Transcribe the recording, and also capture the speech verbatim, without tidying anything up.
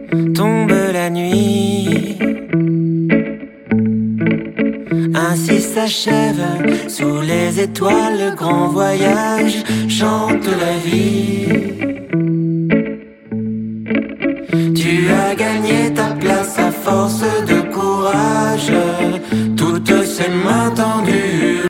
tombe la nuit. Ainsi s'achève sous les étoiles le grand voyage, chante la vie. Tu as gagné ta place à force de courage, toutes ces mains